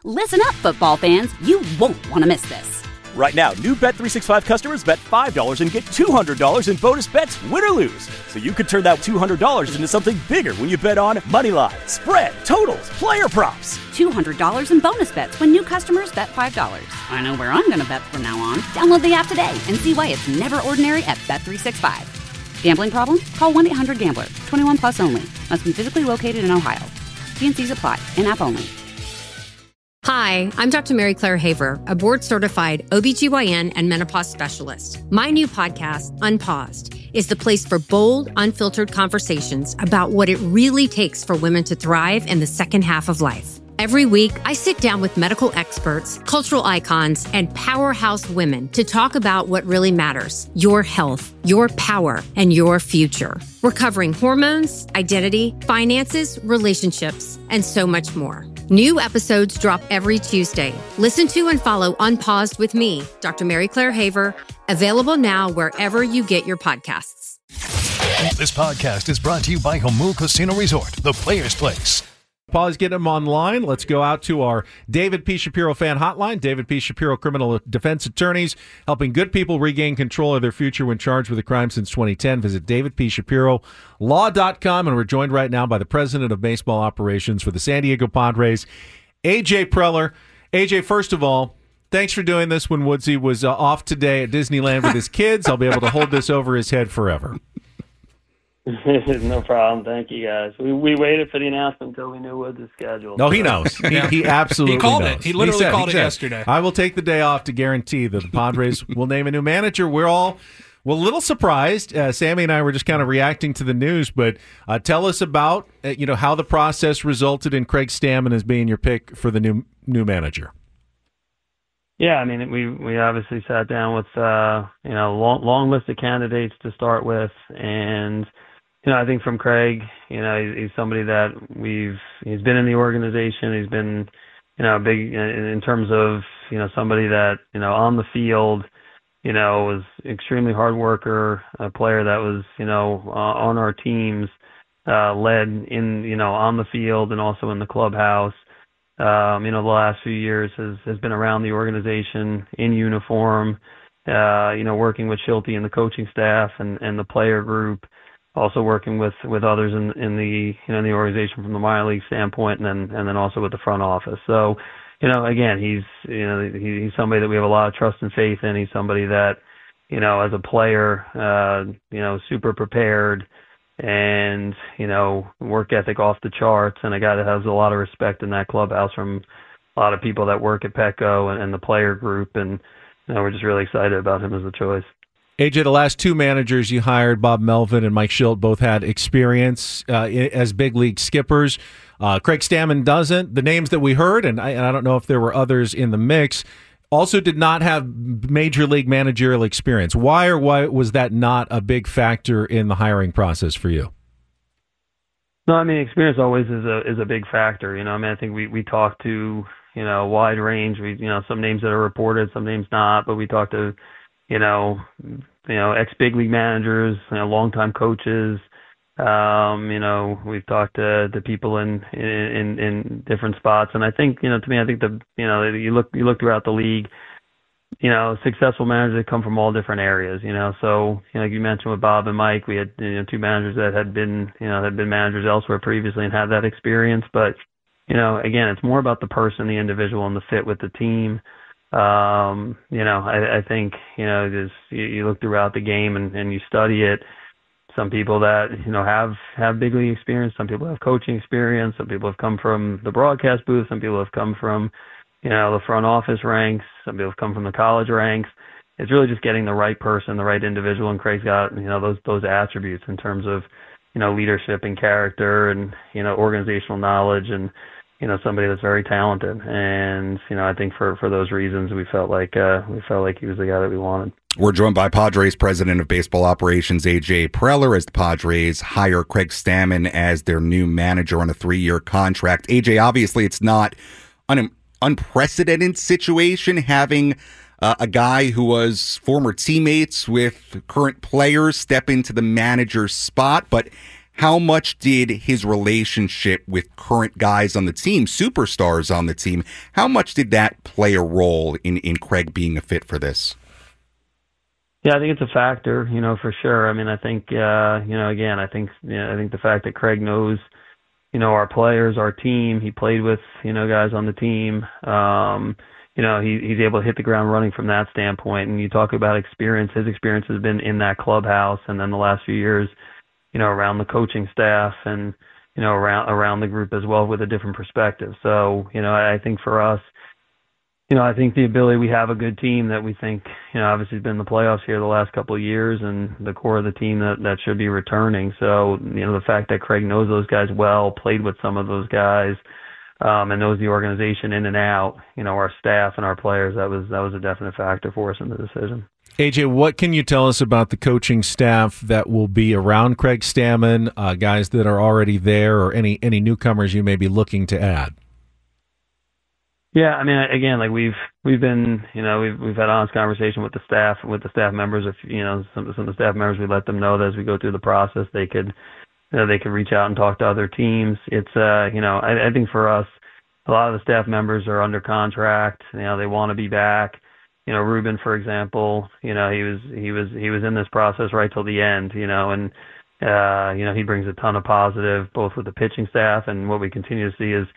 Listen up, football fans. You won't want to miss this. Right now, new Bet365 customers bet $5 and get $200 in bonus bets, win or lose. So you could turn that $200 into something bigger when you bet on money line, spread, totals, player props. $200 in bonus bets when new customers bet $5. I know where I'm going to bet from now on. Download the app today and see why it's never ordinary at Bet365. Gambling problem? Call 1-800-GAMBLER. 21 plus only. Must be physically located in Ohio. T&Cs apply. In-app only. Hi, I'm Dr. Mary Claire Haver, a board-certified OBGYN and menopause specialist. My new podcast, Unpaused, is the place for bold, unfiltered conversations about what it really takes for women to thrive in the second half of life. Every week, I sit down with medical experts, cultural icons, and powerhouse women to talk about what really matters: your health, your power, and your future. We're covering hormones, identity, finances, relationships, and so much more. New episodes drop every Tuesday. Listen to and follow Unpaused with me, Dr. Mary Claire Haver, available now wherever you get your podcasts. This podcast is brought to you by Jamul Casino Resort, the Players Place. Pause, get him online. Let's go out to our David P. Shapiro fan hotline. David P. Shapiro, criminal defense attorneys, helping good people regain control of their future when charged with a crime since 2010. Visit davidpshapirolaw.com, and we're joined right now by the president of baseball operations for the San Diego Padres, A.J. Preller. A.J., first of all, thanks for doing this when Woodsy was off today at Disneyland with his kids. I'll be able to hold this over his head forever. No problem. Thank you, guys. We waited for the announcement until we knew what the schedule. No, he knows. He absolutely He called knows. it. He literally called it yesterday. I will take the day off to guarantee that the Padres will name a new manager. We're a little surprised. Sammy and I were just kind of reacting to the news, but tell us about how the process resulted in Craig Stammen as being your pick for the new manager. Yeah, I mean, we obviously sat down with long list of candidates to start with, and I think from Craig, he's somebody that he's been in the organization. He's been, big in terms of, somebody that, on the field, was extremely hard worker, a player that was, on our teams, led in, on the field and also in the clubhouse. The last few years has been around the organization in uniform, working with Schulte and the coaching staff and the player group. Also working with others in the in the organization from the minor league standpoint, and then also with the front office. So, again, he's somebody that we have a lot of trust and faith in. He's somebody that, as a player, super prepared, and work ethic off the charts, and a guy that has a lot of respect in that clubhouse from a lot of people that work at Petco and the player group, and we're just really excited about him as a choice. AJ, the last two managers you hired, Bob Melvin and Mike Schilt, both had experience as big league skippers. Craig Stammen doesn't. The names that we heard, and I don't know if there were others in the mix, also did not have major league managerial experience. Why was that not a big factor in the hiring process for you? No, I mean, experience always is a big factor. I think we talked to a wide range. Some names that are reported, some names not, but we talked to ex-big league managers, longtime coaches. We've talked to people in different spots, and I think to me, I think you look throughout the league, successful managers that come from all different areas. So like you mentioned with Bob and Mike, we had two managers that had been managers elsewhere previously and had that experience. But again, it's more about the person, the individual, and the fit with the team. I think, just you look throughout the game and you study it. Some people that, have big league experience, some people have coaching experience, some people have come from the broadcast booth, some people have come from, the front office ranks, some people have come from the college ranks. It's really just getting the right person, the right individual, and Craig's got, those attributes in terms of, leadership and character and, organizational knowledge and, somebody that's very talented. And, I think for those reasons, we felt like he was the guy that we wanted. We're joined by Padres president of baseball operations, A.J. Preller, as the Padres hire Craig Stammen as their new manager on a 3-year contract. A.J., obviously it's not an unprecedented situation having a guy who was former teammates with current players step into the manager's spot, but how much did his relationship with current guys on the team, superstars on the team, how much did that play a role in Craig being a fit for this? Yeah, I think it's a factor, for sure. I mean, I think, again, I think the fact that Craig knows, our players, our team, he played with, guys on the team, he's able to hit the ground running from that standpoint. And you talk about experience, his experience has been in that clubhouse, and then the last few years, around the coaching staff and, around the group as well with a different perspective. So, I think for us, I think the ability, we have a good team that we think, obviously has been in the playoffs here the last couple of years, and the core of the team that should be returning. So, the fact that Craig knows those guys well, played with some of those guys, and knows the organization in and out, our staff and our players, that was a definite factor for us in the decision. AJ, what can you tell us about the coaching staff that will be around Craig Stammen, guys that are already there, or any newcomers you may be looking to add? Yeah, I mean, again, like we've been, we've had honest conversation with the staff members. If some of the staff members, we let them know that as we go through the process, they could reach out and talk to other teams. It's I think for us, a lot of the staff members are under contract. They want to be back. Ruben, for example, he was in this process right till the end. And he brings a ton of positive, both with the pitching staff, and what we continue to see is,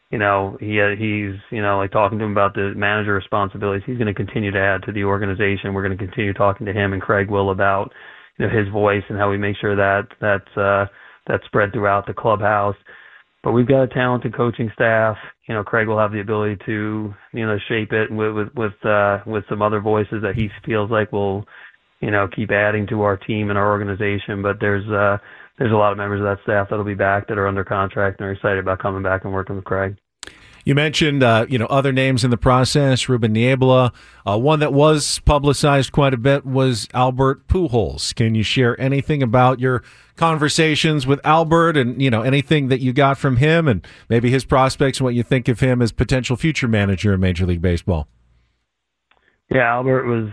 he's like talking to him about the manager responsibilities. He's going to continue to add to the organization. We're going to continue talking to him and Craig will about his voice and how we make sure that's spread throughout the clubhouse. But we've got a talented coaching staff. Craig will have the ability to shape it with some other voices that he feels like will keep adding to our team and our organization. But there's a lot of members of that staff that'll be back that are under contract and are excited about coming back and working with Craig. You mentioned, other names in the process, Ruben Niebla. One that was publicized quite a bit was Albert Pujols. Can you share anything about your conversations with Albert and, anything that you got from him and maybe his prospects and what you think of him as potential future manager in Major League Baseball? Yeah, Albert was,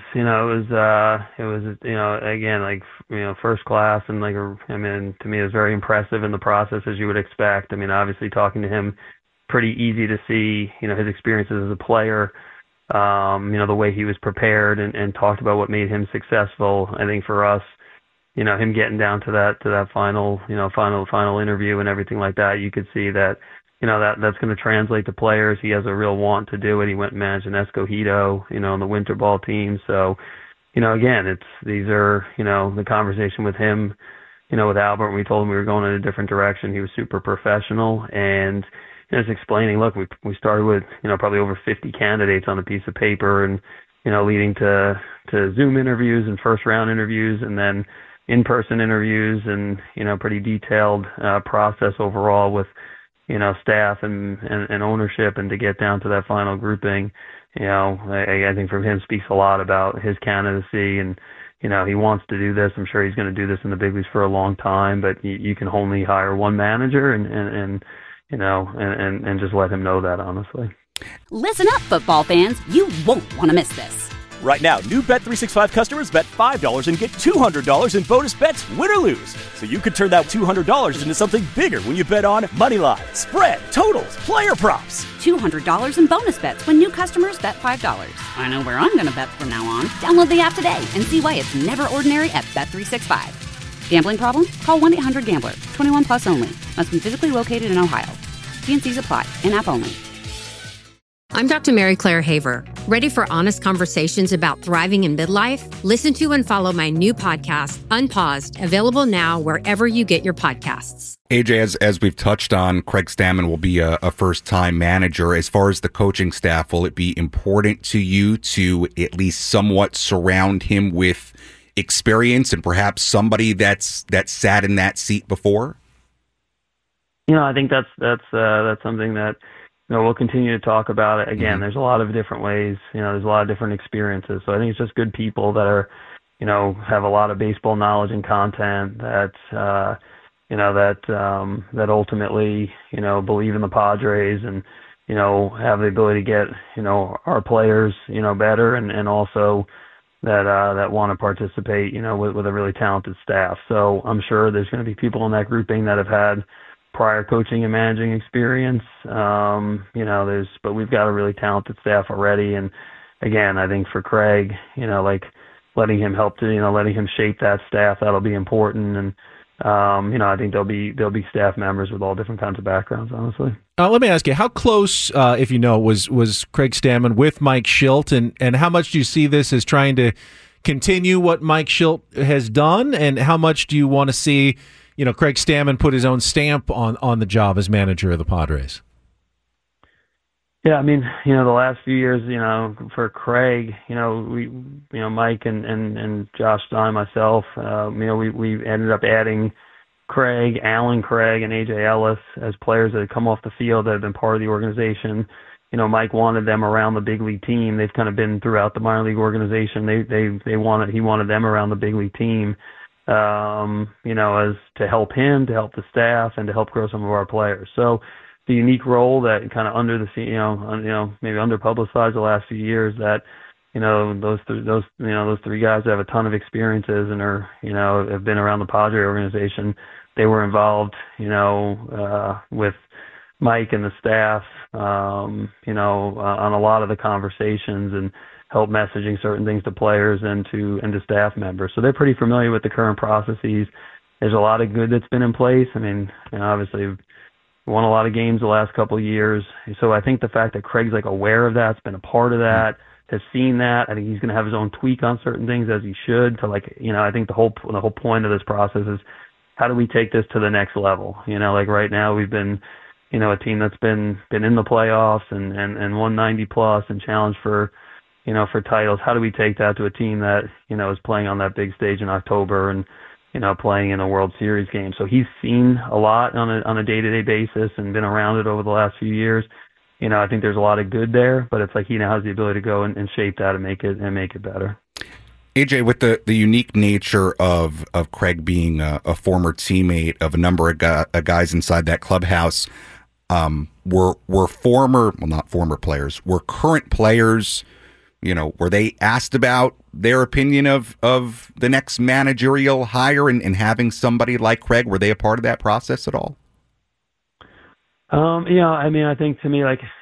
again, first class, and to me, it was very impressive in the process, as you would expect. I mean, obviously talking to him, pretty easy to see, his experiences as a player, the way he was prepared and talked about what made him successful. I think for us, him getting down to that final interview and everything like that, you could see that, that's going to translate to players. He has a real want to do it. He went and managed an Escogido, on the winter ball team. So, again, these are the conversation with him, with Albert, when we told him we were going in a different direction. He was super professional and just explaining, look, we started with, probably over 50 candidates on a piece of paper and, leading to Zoom interviews and first round interviews and then in-person interviews and, pretty detailed process overall with, staff and ownership, and to get down to that final grouping, I think from him speaks a lot about his candidacy and, he wants to do this. I'm sure he's going to do this in the big leagues for a long time, but you can only hire one manager and just let him know that, honestly. Listen up, football fans. You won't want to miss this. Right now, new Bet365 customers bet $5 and get $200 in bonus bets, win or lose. So you could turn that $200 into something bigger when you bet on money line, spread, totals, player props. $200 in bonus bets when new customers bet $5. I know where I'm going to bet from now on. Download the app today and see why it's never ordinary at Bet365. Gambling problem? Call 1-800-GAMBLER. 21 plus only. Must be physically located in Ohio. T&Cs apply. In-app only. I'm Dr. Mary Claire Haver. Ready for honest conversations about thriving in midlife? Listen to and follow my new podcast, Unpaused, available now wherever you get your podcasts. AJ, as we've touched on, Craig Stammen will be a first-time manager. As far as the coaching staff, will it be important to you to at least somewhat surround him with experience and perhaps somebody that's sat in that seat before? I think that's something that we'll continue to talk about it. Again, there's a lot of different ways, there's a lot of different experiences. So I think it's just good people that are, have a lot of baseball knowledge and content that ultimately, believe in the Padres and, have the ability to get, our players, better and also, that want to participate, with a really talented staff. So I'm sure there's going to be people in that grouping that have had prior coaching and managing experience. But we've got a really talented staff already. And again, I think for Craig, letting him letting him shape that staff, that'll be important. And I think there'll be staff members with all different kinds of backgrounds, honestly. Let me ask you, how close, if you know, was Craig Stammen with Mike Shildt, and how much do you see this as trying to continue what Mike Shildt has done, and how much do you want to see, Craig Stammen put his own stamp on the job as manager of the Padres? Yeah, I mean, the last few years, for Craig, Mike and Josh Stein, myself, we ended up adding Craig, Alan Craig, and AJ Ellis as players that had come off the field that have been part of the organization. Mike wanted them around the big league team. They've kind of been throughout the minor league organization. He wanted them around the big league team, as to help him, to help the staff, and to help grow some of our players. So the unique role that kind of maybe underpublicized the last few years, that those three guys that have a ton of experiences and are have been around the Padre organization. They were involved with Mike and the staff on a lot of the conversations and help messaging certain things to players and to staff members. So they're pretty familiar with the current processes. There's a lot of good that's been in place. I mean, obviously we won a lot of games the last couple of years. So I think the fact that Craig's aware of that, has been a part of that, has seen that. I think he's going to have his own tweak on certain things, as he should. To I think the whole point of this process is, how do we take this to the next level? Right now we've been, a team that's been in the playoffs and 190 plus and challenged for titles. How do we take that to a team that, is playing on that big stage in October and, playing in a World Series game? So he's seen a lot on a day-to-day basis and been around it over the last few years. I think there's a lot of good there, but it's he now has the ability to go and shape that and make it better. AJ, with the unique nature of Craig being a former teammate of a number of guys inside that clubhouse, were not former players, were current players, were they asked about their opinion of the next managerial hire and having somebody like Craig? Were they a part of that process at all? I think to me,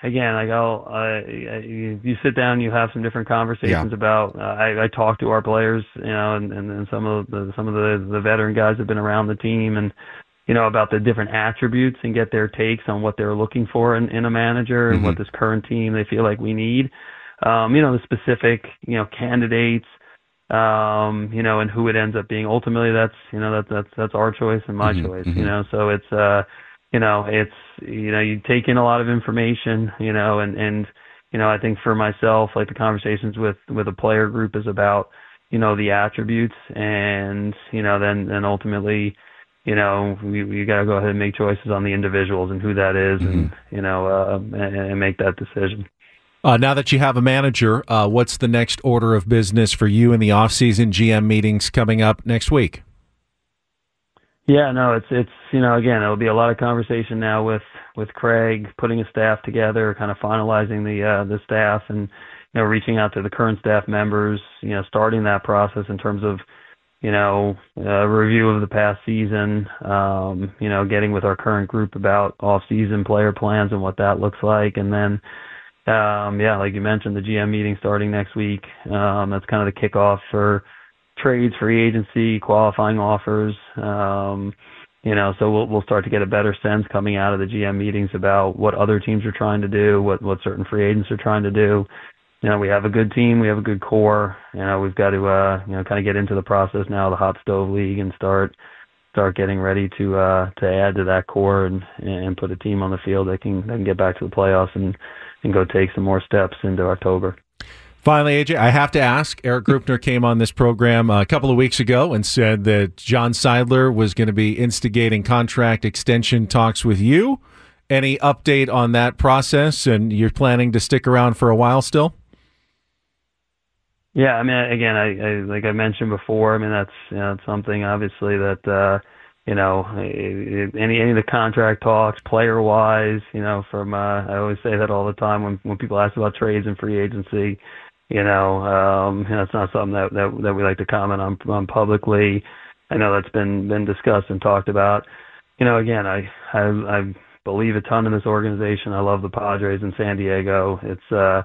you sit down, you have some different conversations about. I talk to our players, and some of the veteran guys have been around the team, and about the different attributes and get their takes on what they're looking for in a manager and what this current team they feel like we need. The specific candidates, and who it ends up being. Ultimately, that's our choice and my choice. So it's. You take in a lot of information, and I think for myself, the conversations with a player group is about, the attributes, and, then ultimately, we got to go ahead and make choices on the individuals and who that is, and, and make that decision. Now that you have a manager, what's the next order of business for you in the off-season GM meetings coming up next week? Yeah, no, it's again, it'll be a lot of conversation now with Craig, putting a staff together, kind of finalizing the staff, and reaching out to the current staff members, starting that process in terms of a review of the past season, getting with our current group about off-season player plans and what that looks like, and then like you mentioned, the GM meeting starting next week. That's kind of the kickoff for trades, free agency, qualifying offers. So we'll start to get a better sense coming out of the GM meetings about what other teams are trying to do, what certain free agents are trying to do. We have a good team, we have a good core. We've got to kind of get into the process now of the hot stove league and start getting ready to add to that core and put a team on the field that can get back to the playoffs and go take some more steps into October. Finally, AJ, I have to ask, Eric Grupner came on this program a couple of weeks ago and said that John Seidler was going to be instigating contract extension talks with you. Any update on that process, and you're planning to stick around for a while still? Yeah, I mean, again, I like I mentioned before, I mean, that's something obviously that, any of the contract talks, player-wise, from I always say that all the time when people ask about trades and free agency, It's not something that we like to comment on publicly. I know that's been discussed and talked about. Again, I believe a ton in this organization. I love the Padres in San Diego. It's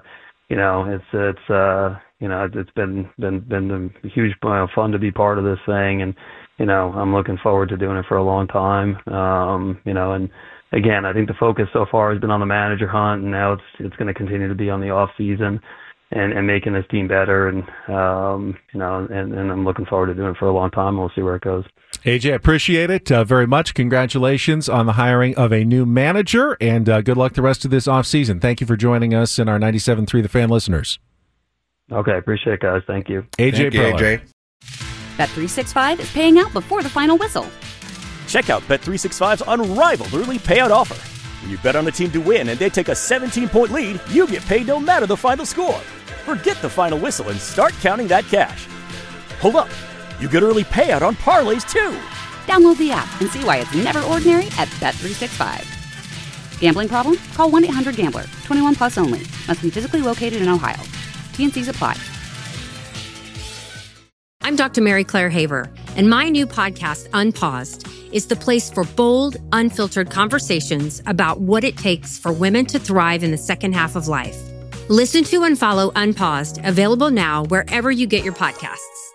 been a huge fun to be part of this thing, and I'm looking forward to doing it for a long time. And again, I think the focus so far has been on the manager hunt, and now it's going to continue to be on the off season and making this team better. And and I'm looking forward to doing it for a long time. We'll see where it goes. AJ, I appreciate it very much. Congratulations on the hiring of a new manager, and good luck the rest of this offseason. Thank you for joining us and our 97.3 The Fan listeners. Okay, appreciate it, guys. Thank you. AJ Preller. Bet365 is paying out before the final whistle. Check out Bet365's unrivaled early payout offer. When you bet on a team to win and they take a 17-point lead, you get paid no matter the final score. Forget the final whistle and start counting that cash. Hold up. You get early payout on parlays, too. Download the app and see why it's never ordinary at Bet365. Gambling problem? Call 1-800-GAMBLER. 21 plus only. Must be physically located in Ohio. T&Cs apply. I'm Dr. Mary Claire Haver, and my new podcast, Unpaused, is the place for bold, unfiltered conversations about what it takes for women to thrive in the second half of life. Listen to and follow Unpaused, available now wherever you get your podcasts.